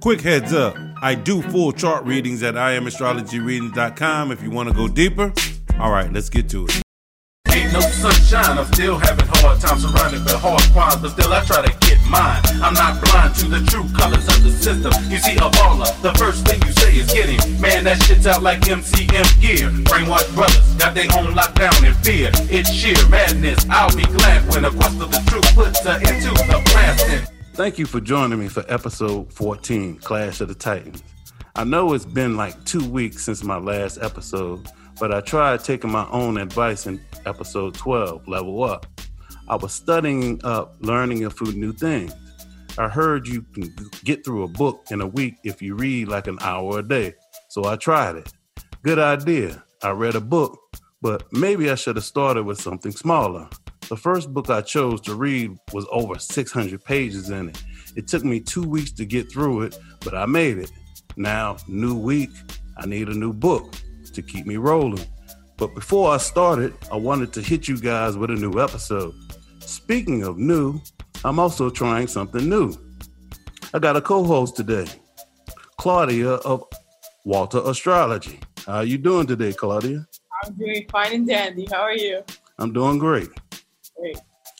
Quick heads up, I do full chart readings at IamAstrologyReadings.com if you want to go deeper. All right, let's get to it. Ain't no sunshine, I'm still having hard times surrounded by hard crimes, but still I try to get mine. I'm not blind to the true colors of the system. You see a baller, the first thing you say is get him. Man, that shit's out like MCM gear. Brainwashed brothers got their own lockdown in fear. It's sheer madness. I'll be glad when a crust of the truth puts her into the blasting. Thank you for joining me for episode 14, Clash of the Titans. I know it's been like 2 weeks since my last episode, but I tried taking my own advice in episode 12, Level Up. I was studying up, learning a few new things. I heard you can get through a book in a week if you read like an hour a day, so I tried it. Good idea. I read a book, but maybe I should have started with something smaller. The first book I chose to read was over 600 pages in it. It took me 2 weeks to get through it, but I made it. Now, new week, I need a new book to keep me rolling. But before I started, I wanted to hit you guys with a new episode. Speaking of new, I'm also trying something new. I got a co-host today, Claudia of Walter Astrology. How are you doing today, Claudia? I'm doing fine and dandy. How are you? I'm doing great. Great.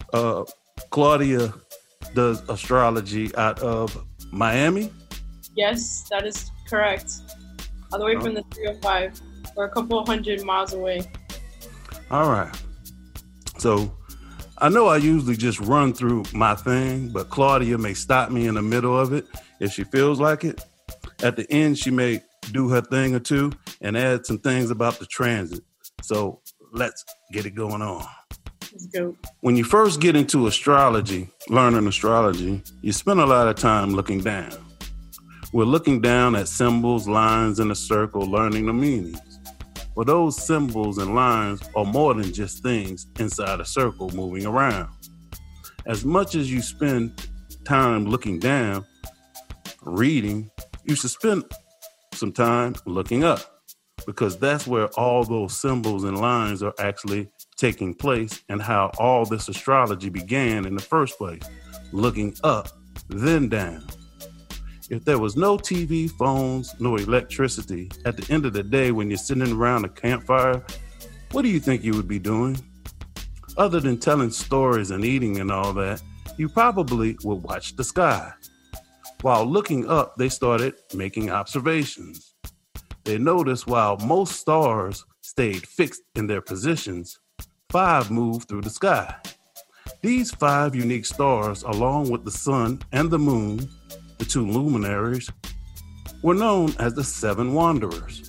Claudia does astrology out of Miami? Yes, that is correct. All the way from the 305. We're a couple of 100 miles away. All right. So I know I usually just run through my thing, but Claudia may stop me in the middle of it if she feels like it. At the end, she may do her thing or two and add some things about the transit. So let's get it going on. Let's go. When you first get into astrology, learning astrology, you spend a lot of time looking down. We're looking down at symbols, lines in a circle, learning the meanings. Well, those symbols and lines are more than just things inside a circle moving around. As much as you spend time looking down, reading, you should spend some time looking up, because that's where all those symbols and lines are actually taking place and how all this astrology began in the first place, looking up, then down. If there was no TV, phones, no electricity, at the end of the day when you're sitting around a campfire, what do you think you would be doing? Other than telling stories and eating and all that, you probably would watch the sky. While looking up, they started making observations. They noticed while most stars stayed fixed in their positions, 5 moved through the sky. These 5 unique stars, along with the sun and the moon, the 2 luminaries, were known as the 7 wanderers.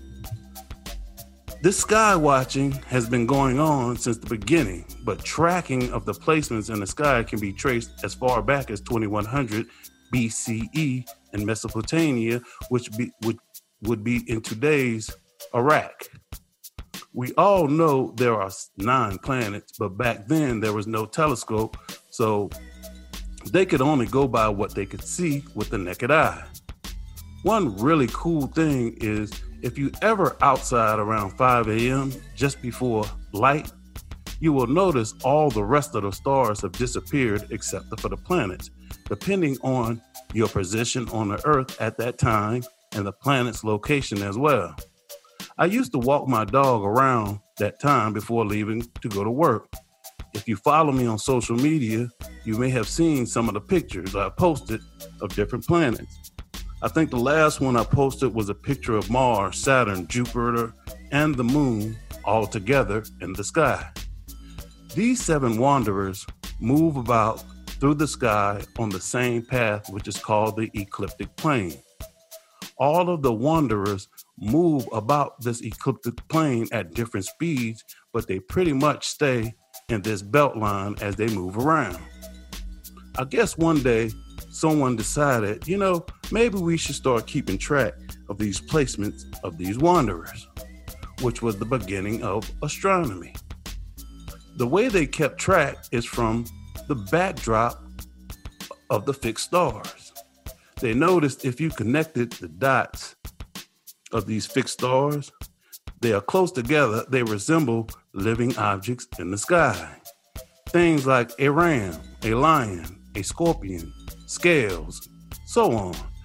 This sky watching has been going on since the beginning, but tracking of the placements in the sky can be traced as far back as 2100 BCE in Mesopotamia, which would be in today's Iraq. We all know there are 9 planets, but back then there was no telescope, so they could only go by what they could see with the naked eye. One really cool thing is if you ever outside around 5 a.m. just before light, you will notice all the rest of the stars have disappeared except for the planets, depending on your position on the Earth at that time and the planet's location as well. I used to walk my dog around that time before leaving to go to work. If you follow me on social media, you may have seen some of the pictures I posted of different planets. I think the last one I posted was a picture of Mars, Saturn, Jupiter, and the moon all together in the sky. These 7 wanderers move about through the sky on the same path, which is called the ecliptic plane. All of the wanderers move about this ecliptic plane at different speeds, but they pretty much stay in this belt line as they move around. I guess one day someone decided, maybe we should start keeping track of these placements of these wanderers, which was the beginning of astronomy. The way they kept track is from the backdrop of the fixed stars. They noticed if you connected the dots of these fixed stars, they are close together, they resemble living objects in the sky. Things like a ram, a lion, a scorpion, scales, so on.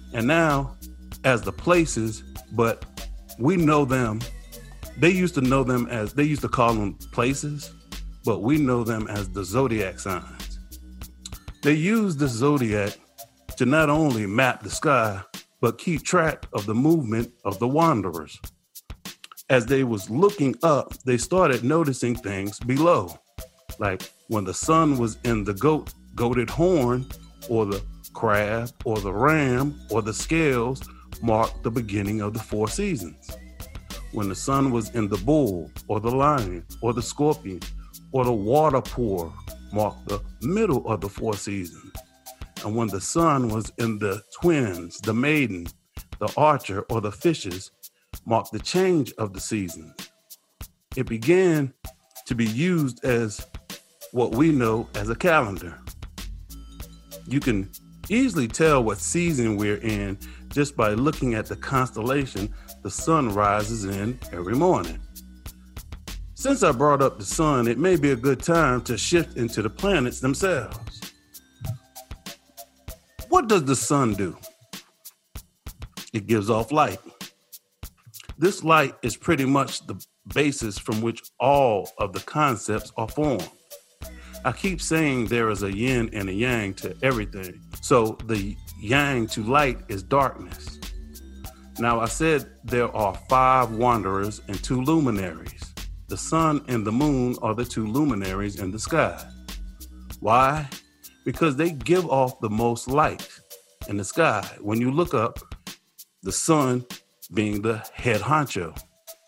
And now, as the places, but we know them. They used to call them places, but we know them as the zodiac signs. They used the zodiac to not only map the sky, but keep track of the movement of the wanderers. As they was looking up, they started noticing things below, like when the sun was in the goated horn, or the crab, or the ram, or the scales, marked the beginning of the 4 seasons. When the sun was in the bull, or the lion, or the scorpion, or the water pour, marked the middle of the 4 seasons. And when the sun was in the twins, the maiden, the archer, or the fishes, marked the change of the seasons. It began to be used as what we know as a calendar. You can easily tell what season we're in just by looking at the constellation the sun rises in every morning. Since I brought up the sun, it may be a good time to shift into the planets themselves. What does the sun do? It gives off light. This light is pretty much the basis from which all of the concepts are formed. I keep saying there is a yin and a yang to everything. So the yang to light is darkness. Now I said there are 5 wanderers and 2 luminaries. The sun and the moon are the 2 luminaries in the sky. Why? Because they give off the most light in the sky. When you look up, the sun being the head honcho.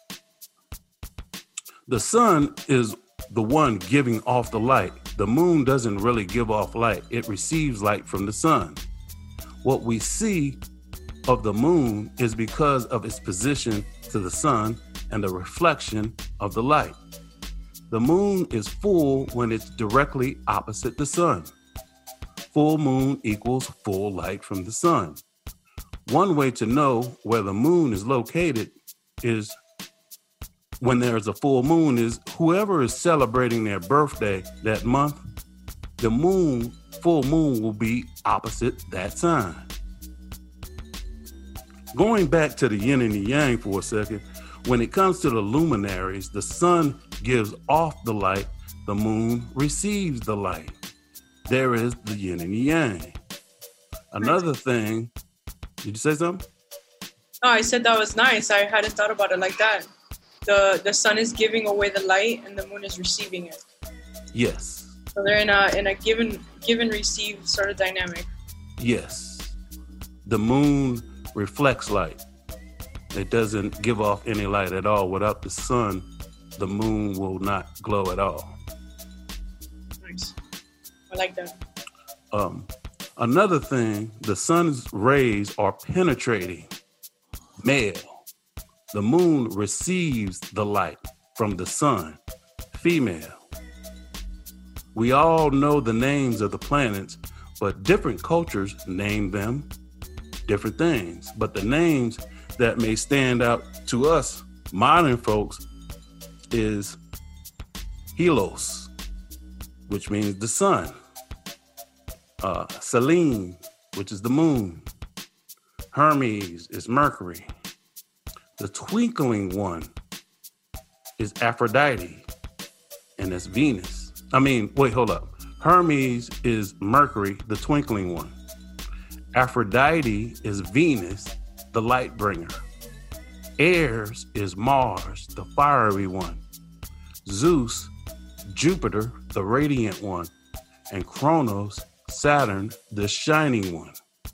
The sun is the one giving off the light. The moon doesn't really give off light. It receives light from the sun. What we see of the moon is because of its position to the sun and the reflection of the light. The moon is full when it's directly opposite the sun. Full moon equals full light from the sun. One way to know where the moon is located is when there is a full moon is whoever is celebrating their birthday that month, the full moon will be opposite that sign. Going back to the yin and the yang for a second, when it comes to the luminaries, the sun gives off the light, the moon receives the light. There is the yin and the yang. Another thing, did you say something? Oh, I said that was nice. I hadn't thought about it like that. The sun is giving away the light and the moon is receiving it. Yes. So they're in a give receive sort of dynamic. Yes. The moon reflects light. It doesn't give off any light at all. Without the sun, the moon will not glow at all. Nice. I like that. Another thing, the sun's rays are penetrating, male. The moon receives the light from the sun, female. We all know the names of the planets, but different cultures name them different things. But the names that may stand out to us, modern folks, is Helios, which means the sun. Selene, which is the moon. Hermes is Mercury. The twinkling one is Aphrodite, and that's Venus. Hold up. Hermes is Mercury, the twinkling one. Aphrodite is Venus, the light bringer. Ares is Mars, the fiery one. Zeus, Jupiter, the radiant one. And Kronos, Saturn, the shining one.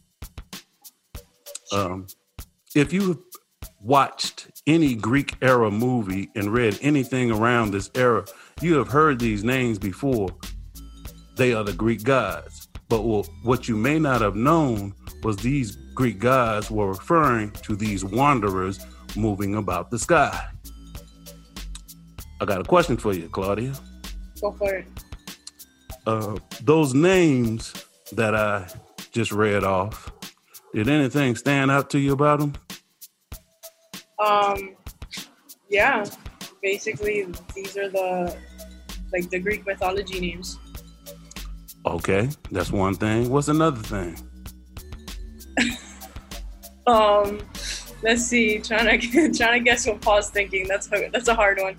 If you watched any Greek era movie and read anything around this era, you have heard these names before. They are the Greek gods. But what you may not have known was these Greek gods were referring to these wanderers moving about the sky. I got a question for you, Claudia. Go for it. Those names that I just read off, did anything stand out to you about them? Yeah. Basically, these are the Greek mythology names. Okay, that's one thing. What's another thing? Let's see. Trying to guess what Paul's thinking. That's a hard one.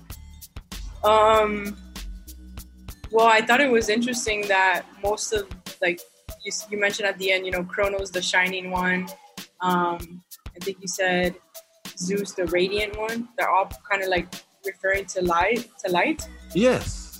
Well, I thought it was interesting that most of, like, you mentioned at the end, Kronos, the shining one. I think you said Zeus, the radiant one. They're all kind of like referring to light. Yes.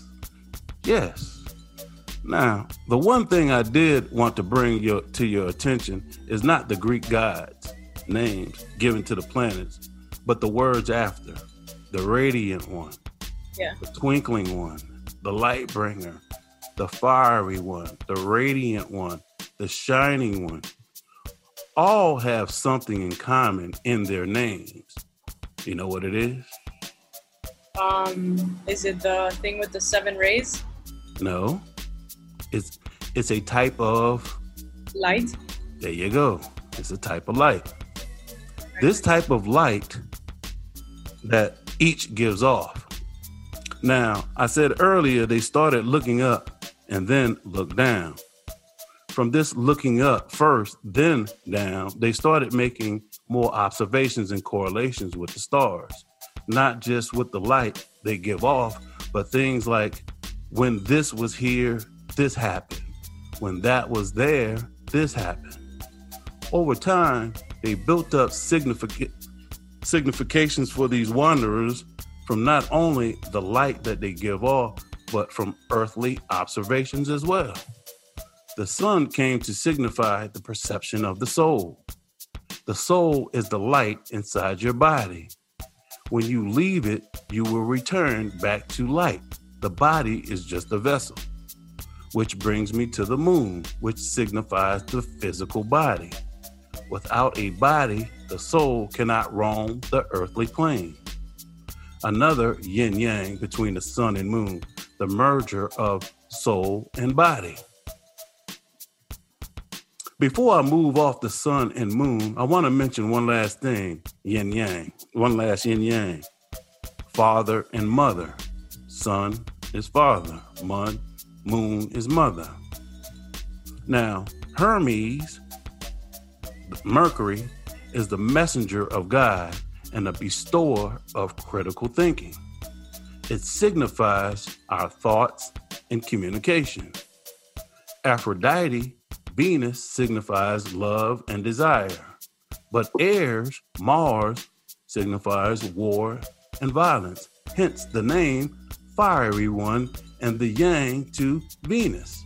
Now, the one thing I did want to bring to your attention is not the Greek gods' names given to the planets, but the words after. The radiant one, the twinkling one, the light bringer, the fiery one, the radiant one, the shining one. All have something in common in their names. You know what it is? Is it the thing with the 7 rays? No. It's a type of light. There you go. It's a type of light. This type of light that each gives off. Now, I said earlier they started looking up and then looked down. From this looking up first, then down, they started making more observations and correlations with the stars. Not just with the light they give off, but things like when this was here, this happened. When that was there, this happened. Over time, they built up significations for these wanderers from not only the light that they give off, but from earthly observations as well. The sun came to signify the perception of the soul. The soul is the light inside your body. When you leave it, you will return back to light. The body is just a vessel. Which brings me to the moon, which signifies the physical body. Without a body, the soul cannot roam the earthly plane. Another yin-yang between the sun and moon, the merger of soul and body. Before I move off the sun and moon, I want to mention one last thing, yin-yang, one last yin-yang. Father and mother. Sun is father, moon is mother. Now, Hermes, Mercury, is the messenger of God and the bestower of critical thinking. It signifies our thoughts and communication. Aphrodite, Venus, signifies love and desire. But Ares, Mars, signifies war and violence. Hence the name fiery one and the yang to Venus.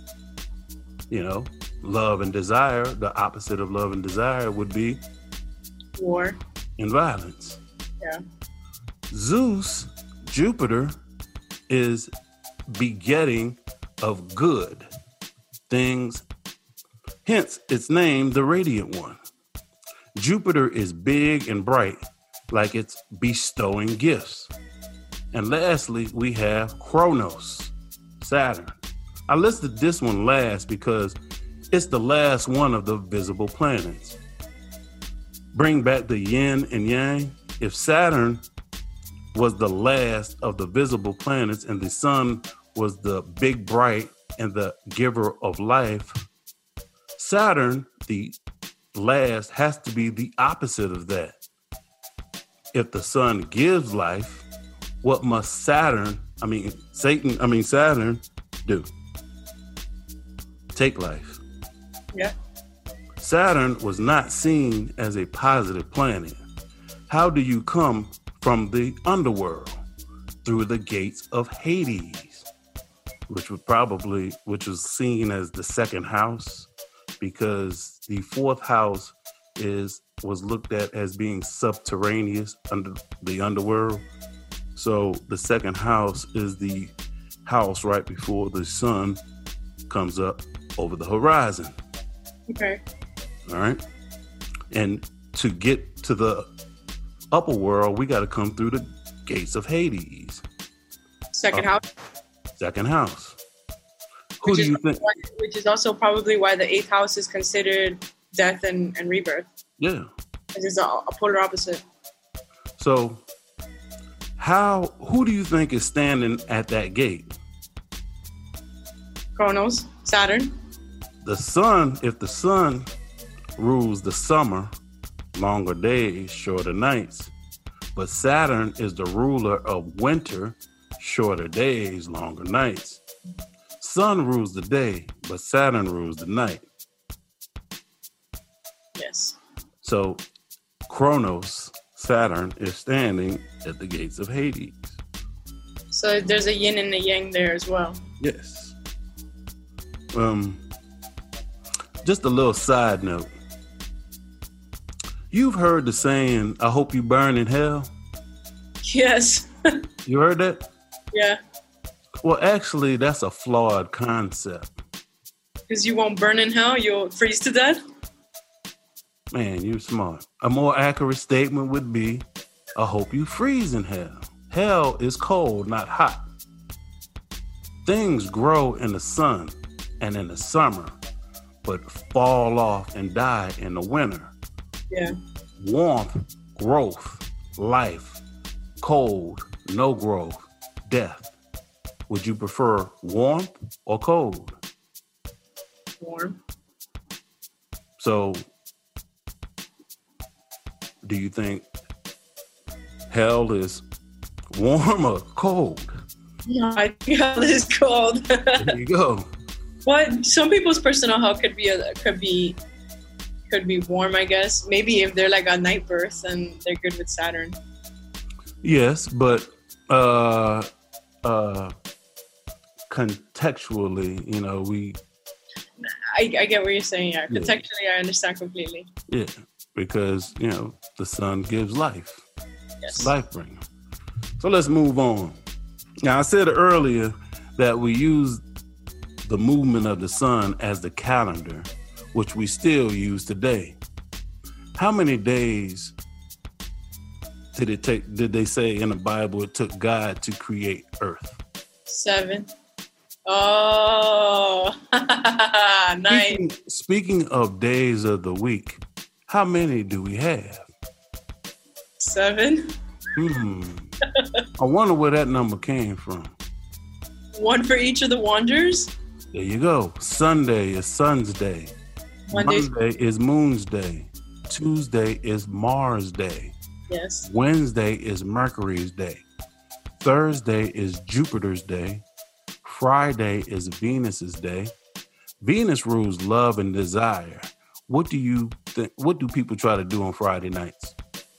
Love and desire, the opposite of love and desire would be war and violence. Yeah. Zeus, Jupiter, is begetting of good things. Hence, its name, the radiant one. Jupiter is big and bright, like it's bestowing gifts. And lastly, we have Kronos, Saturn. I listed this one last because it's the last one of the visible planets. Bring back the yin and yang. If Saturn was the last of the visible planets and the sun was the big bright and the giver of life, Saturn, the last, has to be the opposite of that. If the sun gives life, what must Saturn do? Take life. Yeah. Saturn was not seen as a positive planet. How do you come from the underworld? Through the gates of Hades, which was seen as the second house, because the fourth house was looked at as being subterraneous under the underworld. So the second house is the house right before the sun comes up over the horizon. Okay. All right. And to get to the upper world, we got to come through the gates of Hades. Second house. Second house. Who do you think? Which is also probably why the 8th house is considered death and rebirth. Yeah. Because it's a polar opposite. So who do you think is standing at that gate? Kronos, Saturn. The sun, if the sun rules the summer, longer days, shorter nights. But Saturn is the ruler of winter, shorter days, longer nights. Sun rules the day, but Saturn rules the night. Yes. So Kronos, Saturn, is standing at the gates of Hades. So there's a yin and a yang there as well. Yes. Just a little side note. You've heard the saying, "I hope you burn in hell." Yes. You heard that? Yeah. Well, actually, that's a flawed concept. Because you won't burn in hell, you'll freeze to death. Man, you're smart. A more accurate statement would be, "I hope you freeze in hell." Hell is cold, not hot. Things grow in the sun and in the summer, but fall off and die in the winter. Yeah. Warmth, growth, life. Cold, no growth, death. Would you prefer warmth or cold? Warm. So, do you think hell is warm or cold? No, I think hell is cold. There you go. But some people's personal hell could be warm, I guess. Maybe if they're like a night birth and they're good with Saturn. Yes, but contextually, I get what you're saying. Yeah, contextually, I understand completely. Yeah, because the sun gives life. Yes, it's life bringer. So let's move on. Now, I said earlier that we use the movement of the sun as the calendar, which we still use today. How many days did they say in the Bible it took God to create Earth? 7. Oh, nice. Speaking of days of the week, how many do we have? 7. I wonder where that number came from. 1 for each of the wanderers? There you go. Sunday is Sun's day. Monday is Moon's day. Tuesday is Mars' day. Yes. Wednesday is Mercury's day. Thursday is Jupiter's day. Friday is Venus's day. Venus rules love and desire. What do you think? What do people try to do on Friday nights?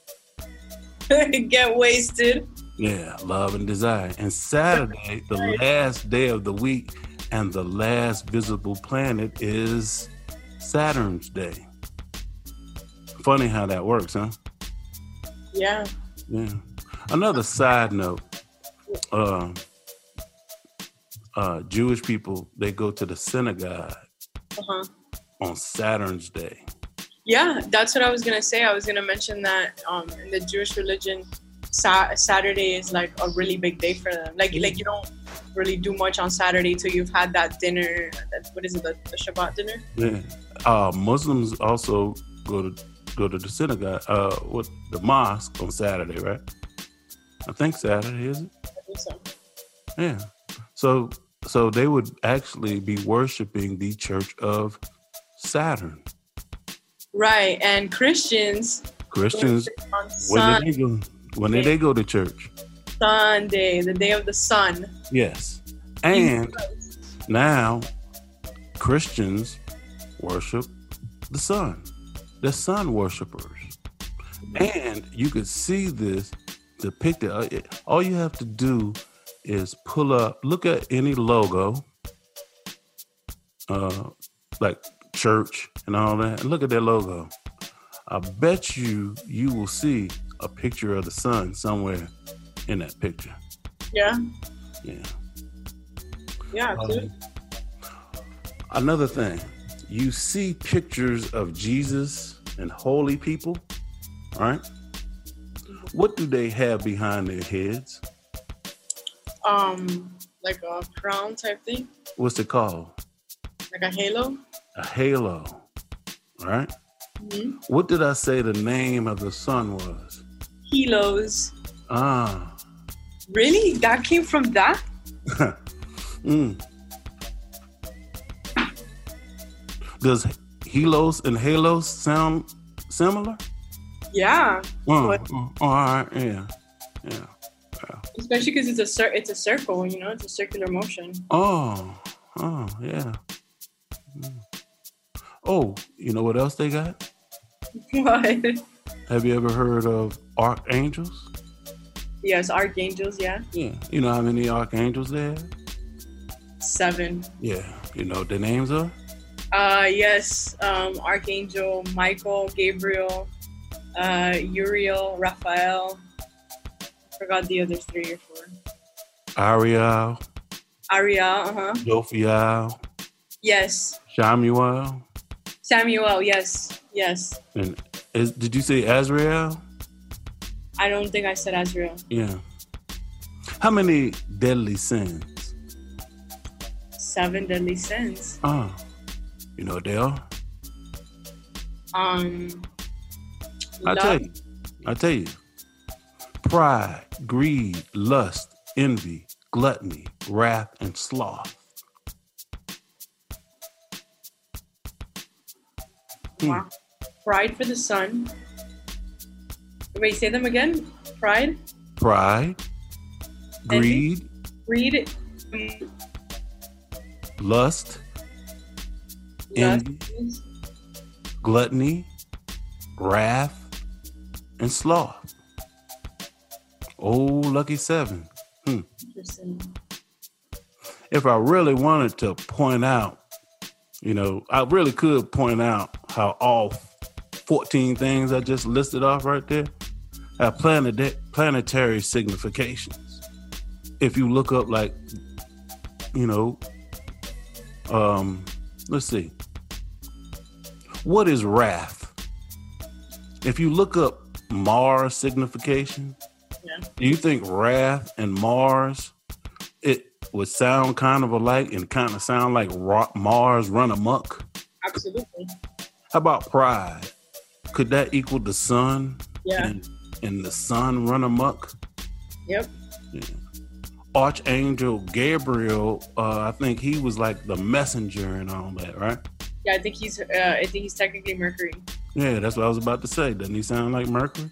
Get wasted. Yeah, love and desire. And Saturday, the last day of the week and the last visible planet, is Saturn's day. Funny how that works, huh? Yeah. Yeah. Another side note, Jewish people, they go to the synagogue on Saturn's day. Yeah, that's what I was going to say. I was going to mention that in the Jewish religion, Saturday is like a really big day for them. Like you don't really do much on Saturday till you've had that dinner. What is it, the Shabbat dinner? Yeah. Muslims also go to the synagogue, the mosque on Saturday, right? I think Saturday, is it? I think so. Yeah. So they would actually be worshiping the Church of Saturn. Right, and Christians, when did they go to church? Sunday, the day of the sun. Yes. And now Christians worship the sun. They're sun worshipers. And you could see this depicted. All you have to do is look at any logo, like church and all that, and look at their logo. I bet you will see a picture of the sun somewhere in that picture. Yeah. Yeah. Yeah, too. Another thing, you see pictures of Jesus and holy people, right? What do they have behind their heads? Like a crown type thing. What's it called? Like a halo? A halo, right? Mm-hmm. What did I say the name of the sun was? Helos. Ah. Really? That came from that? Does Helos and Halos sound similar? Yeah. But all right. Yeah. especially because it's a circle, you know, it's a circular motion. Oh, yeah. Oh, you know what else they got? What? Have you ever heard of archangels? Yes, archangels, yeah. Yeah. You know how many archangels there are? 7. Yeah. You know what their names are? Yes. Archangel Michael, Gabriel, Uriel, Raphael. I forgot the other 3 or 4. Ariel, Jophiel, Yes. Samuel. Samuel, yes. And did you say Azrael? I don't think I said Azrael. Yeah. How many deadly sins? 7 deadly sins. You know what they are? Love. I tell you. Pride, greed, lust, envy, gluttony, wrath, and sloth. Wow. Pride for the sun. Wait, say them again. Pride, greed, lust, envy, gluttony, wrath, and sloth. Oh, lucky 7. Interesting. If I really wanted to point out, you know, I really could point out how all 14 things I just listed off right there have planetary significations. If you look up, like, you know, let's see. What is wrath? If you look up Mars signification, do you think wrath and Mars, it would sound kind of alike and kind of sound like Mars run amok? Absolutely. How about pride? Could that equal the sun? Yeah. And the sun run amok? Yep. Yeah. Archangel Gabriel, I think he was like the messenger and all that, right? Yeah, I think he's technically Mercury. Yeah, that's what I was about to say. Doesn't he sound like Mercury?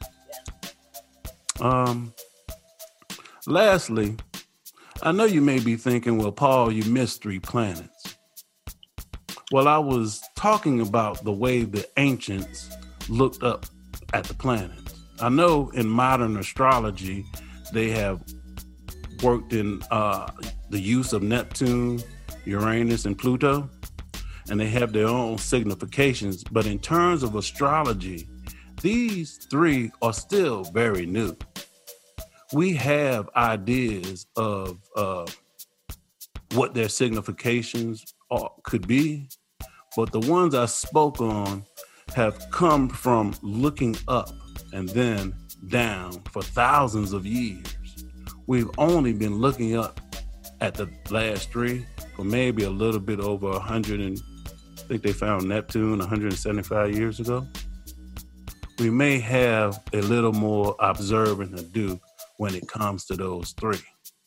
Yeah. Lastly, I know you may be thinking, well, Paul, you missed 3 planets. Well, I was talking about the way the ancients looked up at the planets. I know in modern astrology, they have worked in the use of Neptune, Uranus, and Pluto, and they have their own significations. But in terms of astrology, these 3 are still very new. We have ideas of what their significations could be, but the ones I spoke on have come from looking up and then down for thousands of years. We've only been looking up at the last 3 for maybe a little bit over 100, and I think they found Neptune 175 years ago. We may have a little more observing to do when it comes to those 3.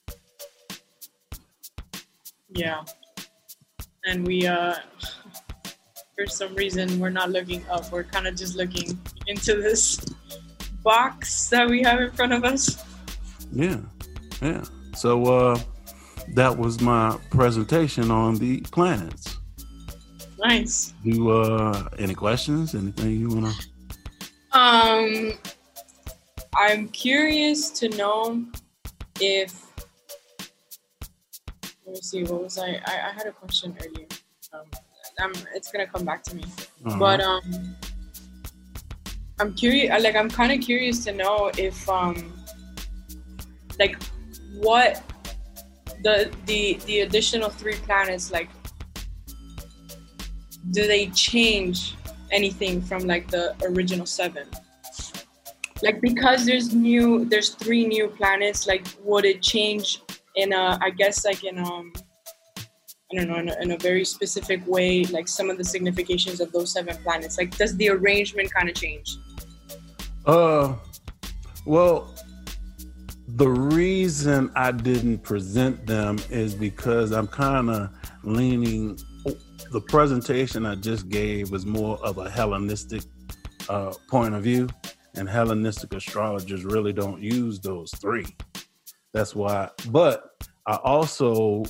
Yeah. And we, for some reason, we're not looking up. We're kind of just looking into this box that we have in front of us. Yeah. So that was my presentation on the planets. Nice. Any questions? Anything you want to? I'm curious to know if, let me see, what was I had a question earlier. It's gonna come back to me. Uh-huh. But I'm curious, I'm kind of curious to know if what the additional 3 planets, do they change anything from the original 7? Because there's 3 new planets, would it change in a very specific way, some of the significations of those 7 planets? Does the arrangement kind of change? Well, the reason I didn't present them is because I'm kind of leaning, the presentation I just gave was more of a Hellenistic point of view, and Hellenistic astrologers really don't use those three. That's why. But I also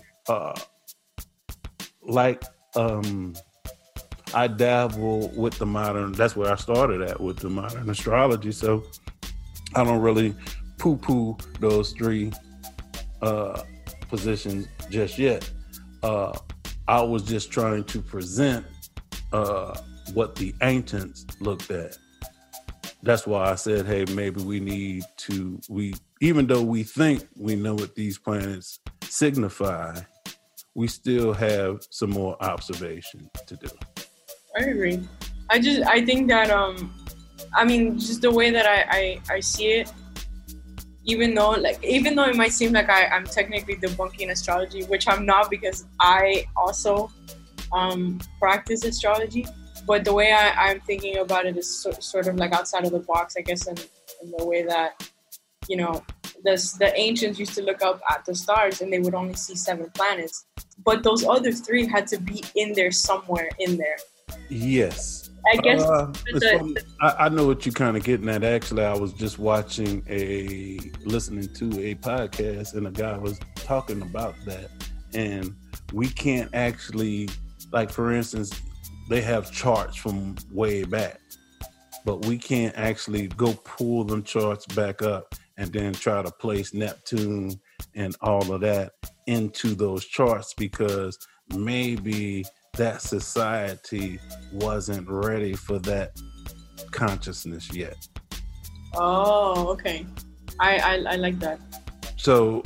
I dabble with the modern. That's where I started at, with the modern astrology. So I don't really poo-poo those three positions just yet. I was just trying to present what the ancients looked at. That's why I said, hey, maybe we need to, even though we think we know what these planets signify, we still have some more observation to do. I agree. I think that, just the way that I see it, even though it might seem like I'm technically debunking astrology, which I'm not, because I also practice astrology, but the way I'm thinking about it is sort of like outside of the box, I guess, in the way that, the ancients used to look up at the stars and they would only see 7 planets, but those other 3 had to be in there somewhere in there. Yes. I guess I know what you're kind of getting at. Actually, I was just listening to a podcast, and a guy was talking about that. And we can't actually, like, for instance, they have charts from way back, but we can't actually go pull them charts back up and then try to place Neptune and all of that into those charts, because maybe that society wasn't ready for that consciousness yet. Oh, okay. I like that. So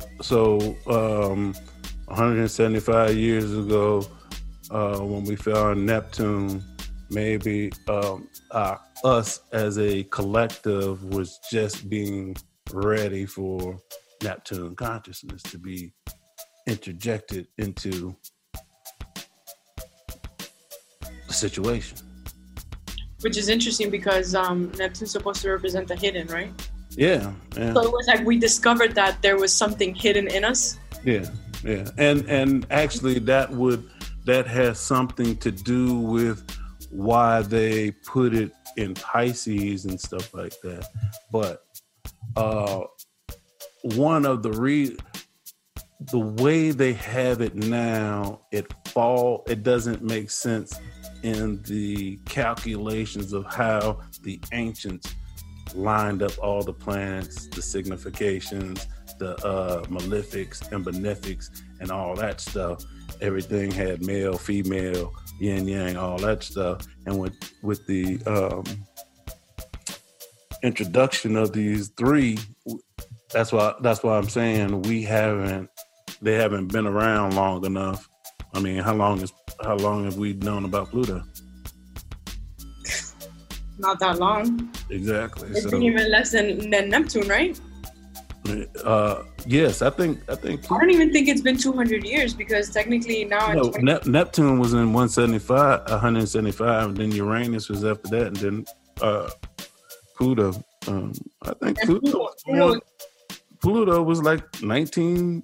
175 years ago, when we found Neptune, maybe us as a collective was just being ready for Neptune consciousness to be interjected into situation, which is interesting because Neptune's supposed to represent the hidden, right? Yeah. So it was like we discovered that there was something hidden in us. Yeah, and actually that has something to do with why they put it in Pisces and stuff like that. But one of the way they have it now, it doesn't make sense in the calculations of how the ancients lined up all the planets, the significations, the malefics and benefics and all that stuff. Everything had male, female, yin, yang, all that stuff. And with the introduction of these 3, that's why I'm saying they haven't been around long enough. I mean, how long have we known about Pluto? Not that long. Exactly. It's been even less than Neptune, right? Yes, I think. I don't even think it's been 200 years, because technically now. No, Neptune was in 175, and then Uranus was after that, and then Pluto. I think Pluto was like 10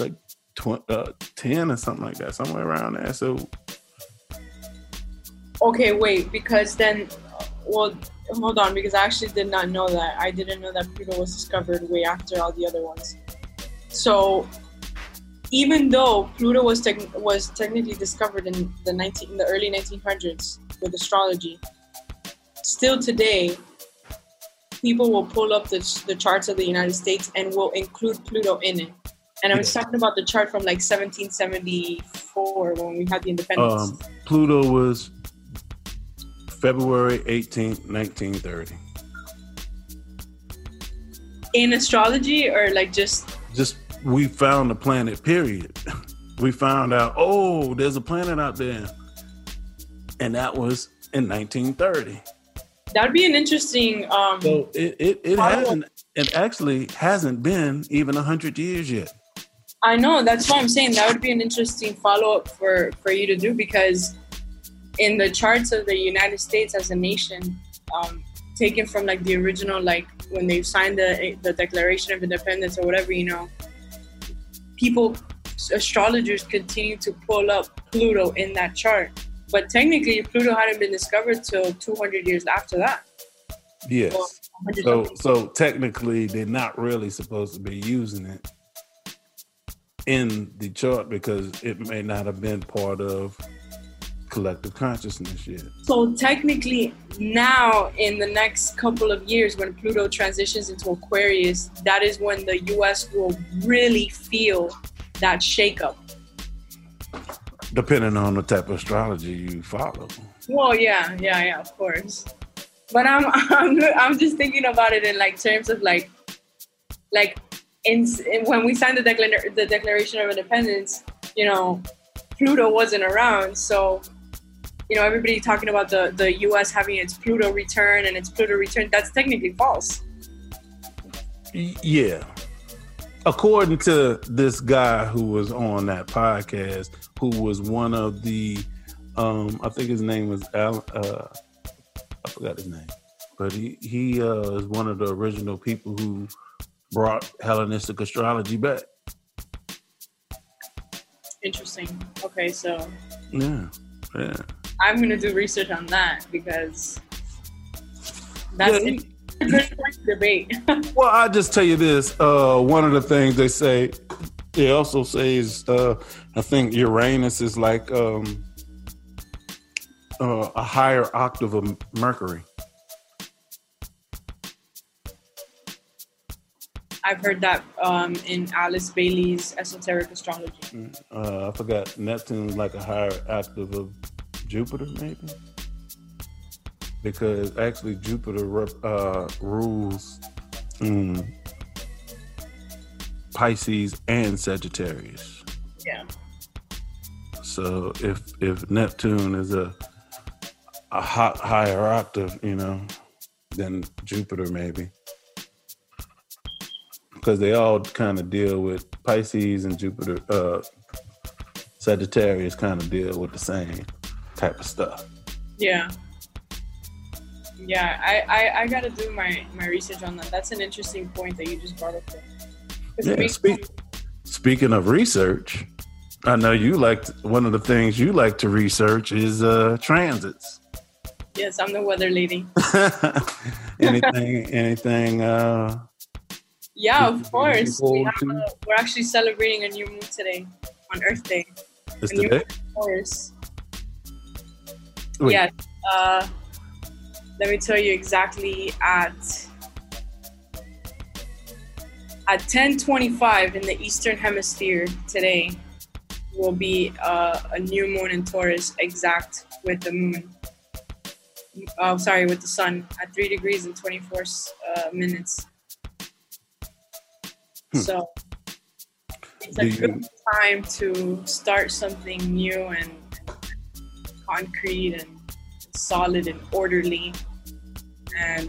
or something like that, somewhere around there. So. Okay, wait, because then, hold on, because I actually did not know that. I didn't know that Pluto was discovered way after all the other ones. So, even though Pluto was technically discovered in the early 1900s with astrology, still today, people will pull up the charts of the United States and will include Pluto in it. And I was talking about the chart from like 1774 when we had the independence. Pluto was February 18th, 1930. In astrology, or like just we found the planet, period. We found out, there's a planet out there. And that was in 1930. That'd be an interesting so it hasn't, it actually hasn't been even 100 years yet. I know, that's why I'm saying that would be an interesting follow-up for you to do, because in the charts of the United States as a nation, taken from like the original, like when they signed the Declaration of Independence or whatever, astrologers continue to pull up Pluto in that chart. But technically, Pluto hadn't been discovered till 200 years after that. Yes. Well, So technically, they're not really supposed to be using it in the chart because it may not have been part of collective consciousness yet. So technically, now in the next couple of years, when Pluto transitions into Aquarius, that is when the U.S. will really feel that shakeup. Depending on the type of astrology you follow. Well, yeah, of course. But I'm just thinking about it in like terms of like in when we signed the Declaration of Independence, you know, Pluto wasn't around, so you know everybody talking about the U.S. having its Pluto return and its Pluto return. That's technically false. Yeah. According to this guy who was on that podcast, who was one of the, I think his name was Al. I forgot his name, but he is one of the original people who brought Hellenistic astrology back. Interesting. Okay, so Yeah. I'm gonna do research on that because that's a good point to debate. Well, I'll just tell you this. One of the things they also say is, I think Uranus is like a higher octave of Mercury. I've heard that in Alice Bailey's Esoteric Astrology. I forgot. Neptune's like a higher octave of Jupiter, maybe? Because actually Jupiter rules Pisces and Sagittarius. Yeah. So if Neptune is a higher octave, you know, than Jupiter maybe. Because they all kind of deal with Pisces and Jupiter, Sagittarius kind of deal with the same type of stuff. Yeah. Yeah, I gotta do my research on that. That's an interesting point that you just brought up there. Yeah, speaking of research, I know one of the things you like to research is transits. Yes, I'm the weather lady. anything yeah, of course. We're actually celebrating a new moon today on Earth Day. It's today? Of course. Wait. Yes. Let me tell you exactly at 10:25 in the Eastern Hemisphere today will be a new moon in Taurus exact with the moon. With the sun at 3 degrees and 24 minutes. So it's a good time to start something new and concrete and solid and orderly. And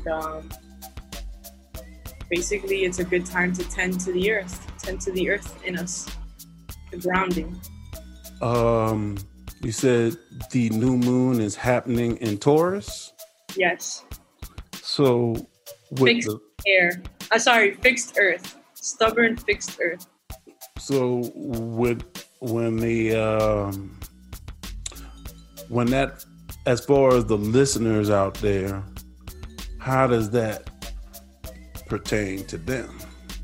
basically it's a good time to tend to the earth in us, the grounding. You said the new moon is happening in Taurus? Yes. So fixed earth. Stubborn fixed earth. So when that, as far as the listeners out there, how does that pertain to them?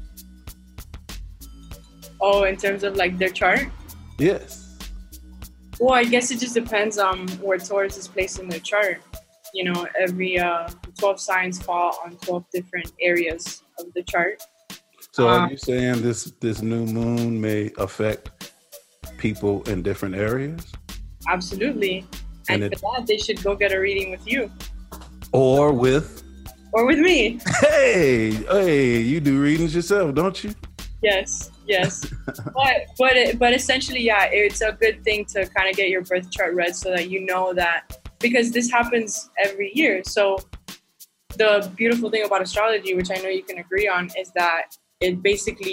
Oh, in terms of like their chart? Yes. Well, I guess it just depends on where Taurus is placed in their chart. You know, every 12 signs fall on 12 different areas of the chart. So are you saying this new moon may affect people in different areas? Absolutely. And for that, they should go get a reading with you. Or with me. Hey, you do readings yourself, don't you? Yes. but essentially, yeah, it's a good thing to kind of get your birth chart read so that you know that, because this happens every year. So the beautiful thing about astrology, which I know you can agree on, is that it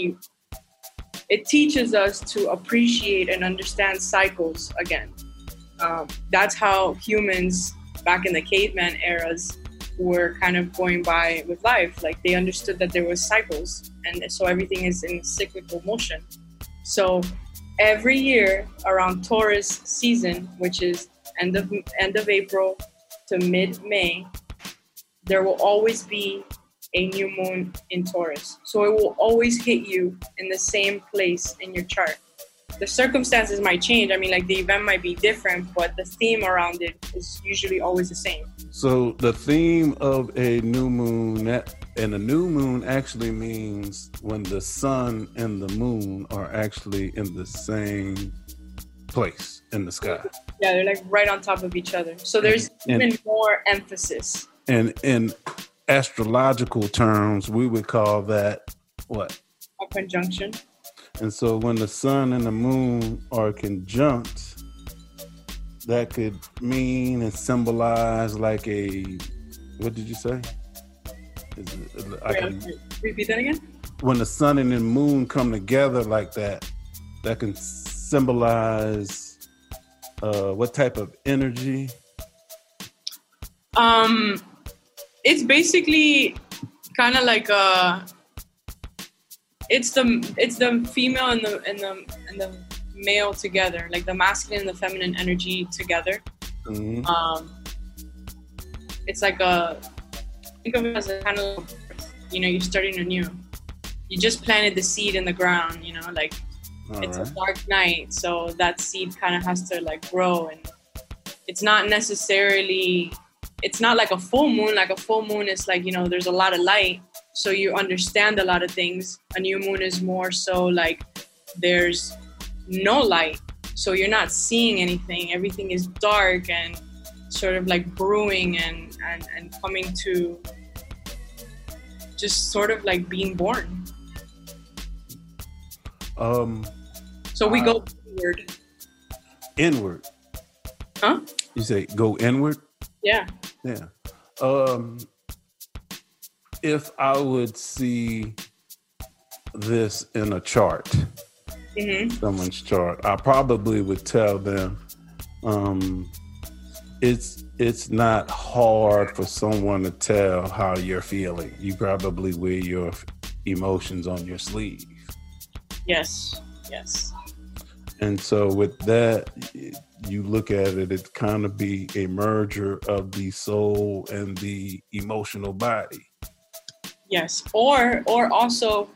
teaches us to appreciate and understand cycles again. That's how humans back in the caveman eras were kind of going by with life. Like they understood that there was cycles, and so everything is in cyclical motion. So every year around Taurus season, which is end of April to mid-May, there will always be a new moon in Taurus. So it will always hit you in the same place in your chart. The circumstances might change. I mean, like the event might be different, but the theme around it is usually always the same. So the theme of a new moon, and a new moon actually means when the sun and the moon are actually in the same place in the sky. Yeah, they're like right on top of each other. So there's even more emphasis. And in astrological terms, we would call that what? A conjunction. And so when the sun and the moon are conjunct, that could mean and symbolize like a, what did you say? Repeat that again? When the sun and the moon come together like that, that can symbolize what type of energy? It's basically kind of like it's the female and the male together, like the masculine and the feminine energy together. Mm-hmm. It's like think of it as a kind of, you're starting anew. You just planted the seed in the ground, like it's a dark night, so that seed kind of has to like grow, and it's not like a full moon. Like a full moon is like, there's a lot of light, so you understand a lot of things. A new moon is more so like there's no light, so you're not seeing anything. Everything is dark and sort of like brewing and coming to just sort of like being born. So we go inward. Inward? Huh? You say go inward? Yeah. Yeah. If I would see this in a chart, someone's chart, I probably would tell them it's not hard for someone to tell how you're feeling. You probably wear your emotions on your sleeve. Yes. And so with that, you look at it, it kind of be a merger of the soul and the emotional body. Yes. Or also,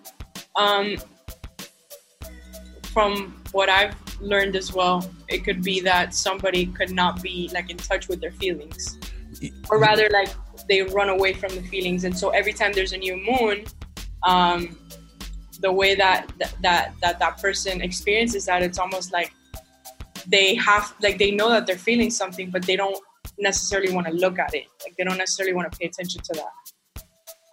from what I've learned as well, it could be that somebody could not be like in touch with their feelings, or rather like they run away from the feelings. And so every time there's a new moon, the way that person experiences that, it's almost like they know that they're feeling something, but they don't necessarily want to look at it. Like they don't necessarily want to pay attention to that.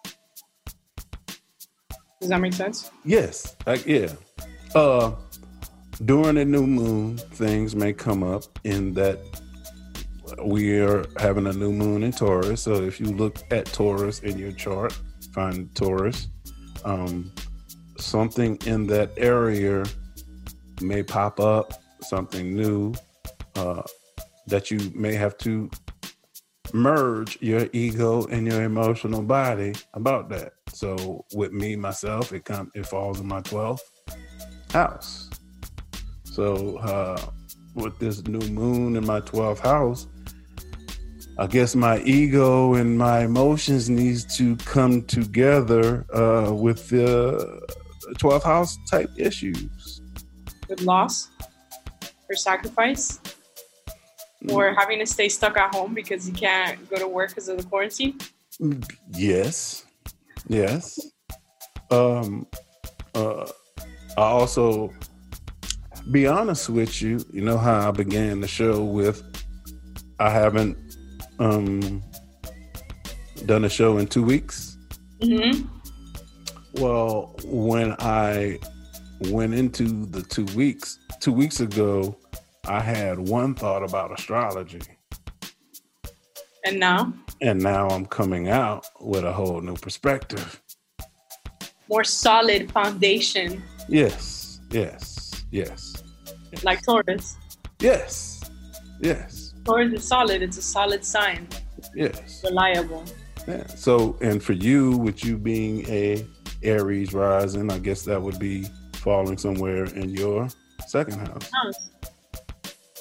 Does that make sense? Yes. Yeah. During the new moon, things may come up in that we are having a new moon in Taurus. So if you look at Taurus in your chart, find Taurus, something in that area may pop up, something new, that you may have to merge your ego and your emotional body about that. So with me, myself, it falls in my 12th house. So with this new moon in my 12th house, I guess my ego and my emotions needs to come together with the 12th house type issues. With loss or sacrifice, or having to stay stuck at home because you can't go to work because of the quarantine. Yes. I also, be honest with you, you know how I began the show with, I haven't done a show in 2 weeks. Mm-hmm. Well, when I went into the 2 weeks, 2 weeks ago, I had one thought about astrology. And now? And now I'm coming out with a whole new perspective. More solid foundation. Yes. Like Taurus. Yes. Taurus is solid. It's a solid sign. Yes. Reliable. Yeah. So, and for you, with you being a Aries rising, I guess that would be falling somewhere in your second house.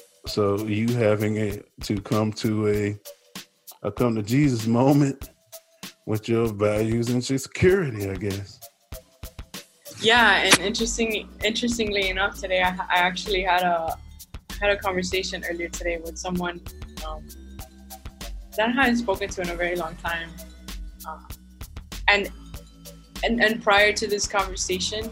So you having to come to Jesus moment with your values and your security, I guess. Yeah, and interestingly enough, today I actually had a conversation earlier today with someone that I hadn't spoken to in a very long time, and prior to this conversation,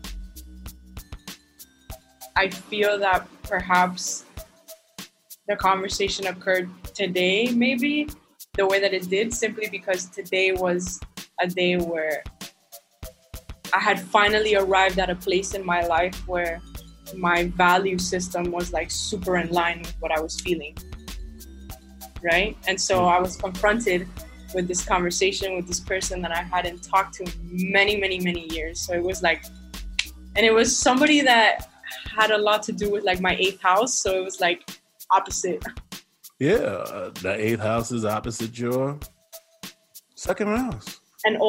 I feel that perhaps the conversation occurred today, maybe the way that it did, simply because today was a day where I had finally arrived at a place in my life where my value system was like super in line with what I was feeling, right? And so I was confronted with this conversation with this person that I hadn't talked to in many, many, many years. So it was like, and it was somebody that had a lot to do with like my 8th house. So it was like opposite. Yeah, the 8th house is opposite your 2nd house.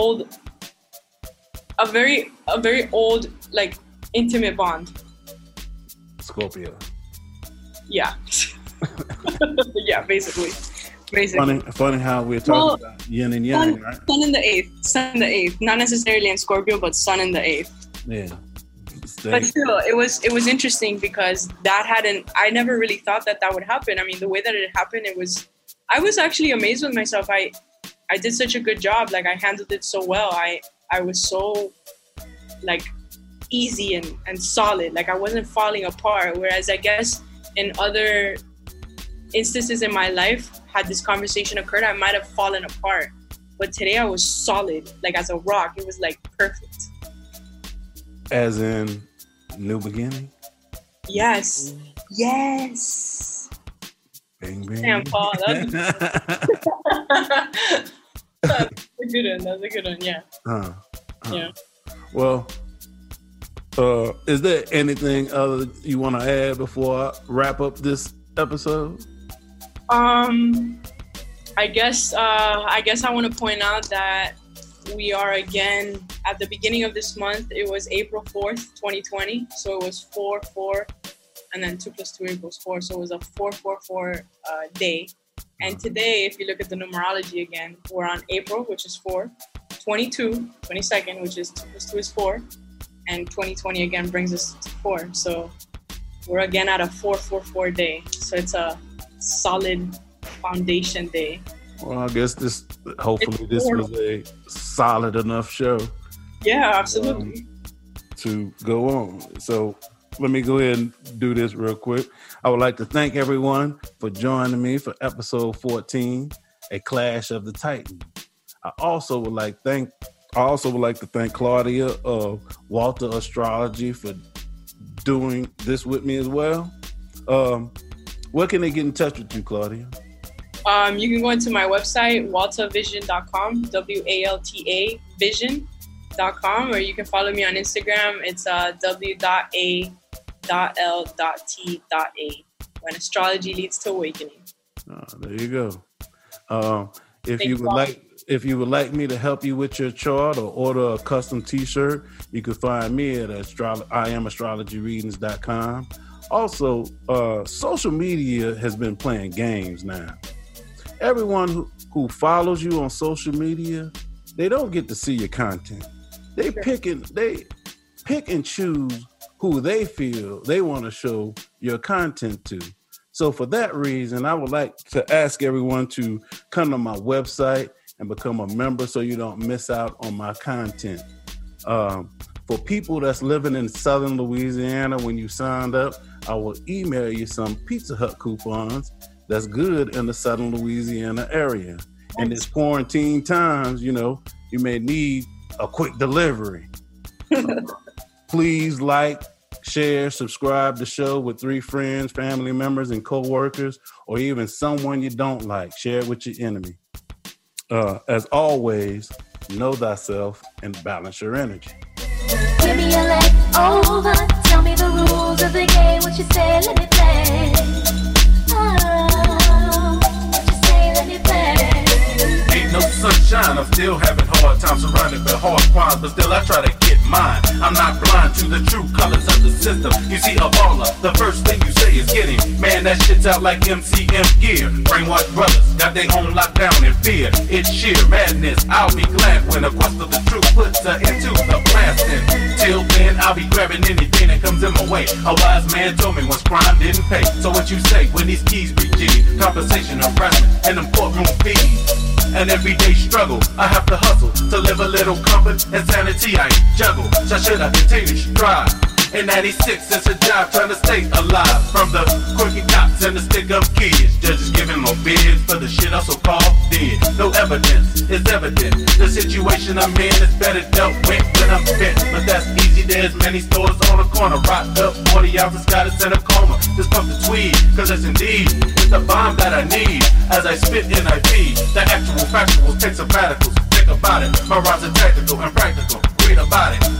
A very old, like, intimate bond. Scorpio. Yeah. Yeah, basically. Funny how we're talking about yin and yang, right? Sun in the 8th. Not necessarily in Scorpio, but sun in the 8th. Yeah. But still, it was interesting because I never really thought that would happen. I mean, the way that it happened, I was actually amazed with myself. I did such a good job. Like, I handled it so well. I was so, like, easy and solid. Like, I wasn't falling apart. Whereas I guess in other instances in my life, had this conversation occurred, I might have fallen apart. But today I was solid, like as a rock. It was like perfect. As in new beginning? Yes. Yes. Bang, bang. Damn, Paul. That's a good one. That's a good one, yeah. Yeah. Well, is there anything other you want to add before I wrap up this episode? I guess I want to point out that we are again at the beginning of this month. It was April 4th, 2020. So it was 4/4, and then 2 + 2 equals 4. So it was a 4/4/4 day. And today, if you look at the numerology again, we're on April, which is 4, 22nd, which is 2 + 2 is 4, and 2020 again brings us to 4. So we're again at a 4/4/4 day. So it's a solid foundation day. Well, I guess hopefully this was a solid enough show. Yeah, absolutely. To go on. So let me go ahead and do this real quick. I would like to thank everyone for joining me for episode 14, A Clash of the Titans. I also would like to thank Claudia of Walter Astrology for doing this with me as well. Where can they get in touch with you, Claudia? You can go into my website, waltavision.com, WALTA vision.com, or you can follow me on Instagram. It's w.a.l.t.a, when astrology leads to awakening. There you go. If you would like me to help you with your chart or order a custom t-shirt, you can find me at IamAstrologyReadings.com. Also, social media has been playing games now. Everyone who follows you on social media, they don't get to see your content. They pick and choose who they feel they want to show your content to. So for that reason, I would like to ask everyone to come to my website and become a member so you don't miss out on my content. For people that's living in Southern Louisiana, when you signed up, I will email you some Pizza Hut coupons that's good in the Southern Louisiana area. In this quarantine times, you may need a quick delivery. Please like, share, subscribe to the show with 3 friends, family members, and co-workers, or even someone you don't like. Share it with your enemy. As always, know thyself and balance your energy. Give me your leg over. Tell me the rules of the game. What you say, let me play. Oh, what you say, let me play. Ain't no sunshine, I'm still having hard times surrounded by hard crimes, but still I try to get mine. I'm not blind to the true colors of the system. You see a baller, the first thing you say is get him. Man, that shit's out like MCM gear. Brainwashed brothers got their own lockdown in fear. It's sheer madness. I'll be glad when a quest of the truth puts her into the blasting. Till then, I'll be grabbing anything that comes in my way. A wise man told me once crime didn't pay. So what you say when these keys reach compensation, harassment, and them courtroom fees? An everyday struggle, I have to hustle to live a little comfort and sanity I juggle. So should I continue to strive? In 96, it's a job trying to stay alive. From the quirky cops and the stick-up kids, judges giving more bids for the shit I so-called did. No evidence is evident. The situation I'm in is better dealt with when I'm bent. But that's easy, there's many stores on the corner. Rocked up, 40 ounces, got us in a coma. Just pump the tweed, cause it's indeed it's the bomb that I need. As I spit and I feed, the actual factuals take sabbaticals. Think about it, my rhymes are tactical and practical. Read about it.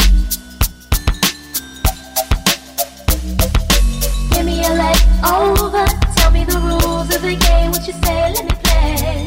Give me a leg over. Tell me the rules of the game. What you say, let me play.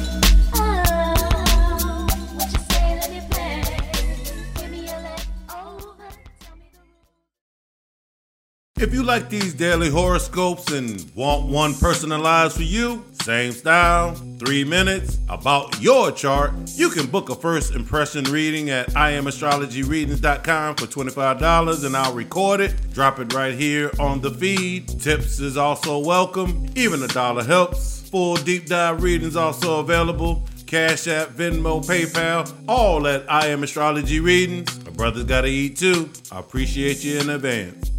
Oh, what you say, let me play. Give me a leg over. Tell me the rules. If you like these daily horoscopes and want one personalized for you, same style, 3 minutes, about your chart, you can book a first impression reading at IamAstrologyReadings.com for $25 and I'll record it, drop it right here on the feed. Tips is also welcome, even $1 helps. Full deep dive readings also available. Cash App, Venmo, PayPal, all at I Am Astrology Readings. My brother's gotta eat too. I appreciate you in advance.